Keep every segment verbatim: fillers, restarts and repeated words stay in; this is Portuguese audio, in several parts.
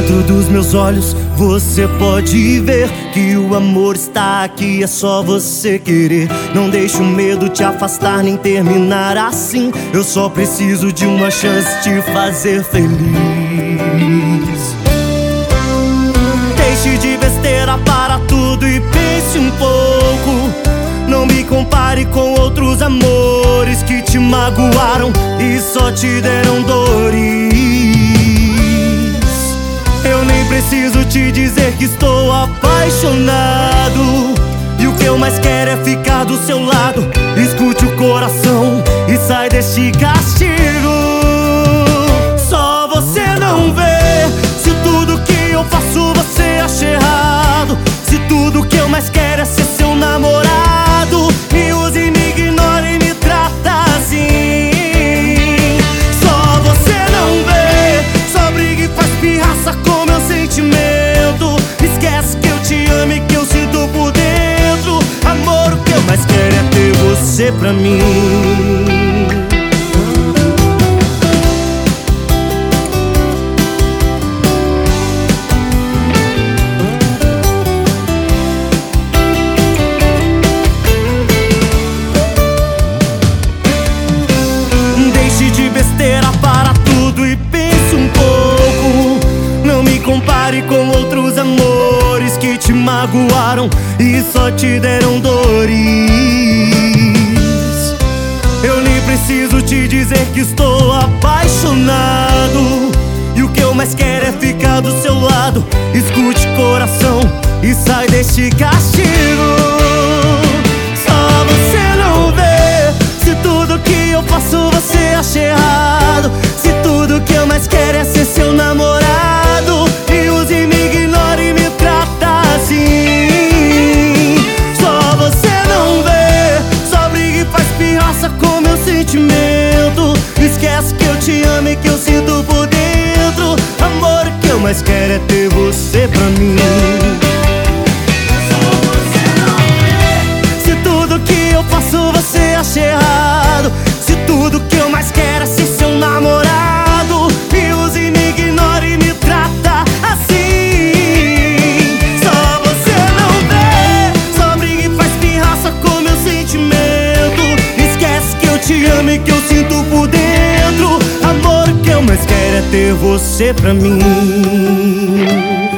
Dentro dos meus olhos você pode ver que o amor está aqui, é só você querer. Não deixe o medo te afastar nem terminar assim. Eu só preciso de uma chance de te fazer feliz. Deixe de besteira para tudo e pense um pouco. Não me compare com outros amores que te magoaram e só te deram dores. Eu nem preciso te dizer que estou apaixonado, e o que eu mais quero é ficar do seu lado. Escute o coração e sai deste castigo. Só você não vê se tudo que eu faço você acha errado. Se tudo que eu mais quero é ser seu namorado, me usa e me ignora e me trata assim. Só você não vê, só briga e faz pirraça com meu sentimento. Esquece que eu te amo e que eu sinto por dentro. Amor, o que eu mais quero é ter você pra mim. Para tudo e pense um pouco. Não me compare com outros amores que te magoaram e só te deram dores. Eu nem preciso te dizer que estou apaixonado, e o que eu mais quero é ficar do seu lado. Escute coração e sai deste castigo. Só você não vê se tudo que eu faço você acha errado. Se tudo que eu mais quero é ser seu namorado, me usa e me ignora e me trata assim. Só você não vê, só briga e faz pirraça com meu sentimento. Esquece que eu te amo e que eu sinto por dentro. Amor, o que eu mais quero é ter você pra mim. Só você não vê se tudo que eu faço você acha errado. Se tudo que eu mais quero é ser seu namorado, me usa e me ignora e me trata assim. Só você não vê, só briga e faz pirraça com meu sentimento. Esquece que eu te amo e que eu sinto por dentro. Amor, o que eu mais quero é ter você pra mim.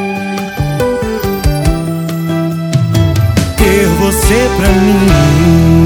Ter você pra mim.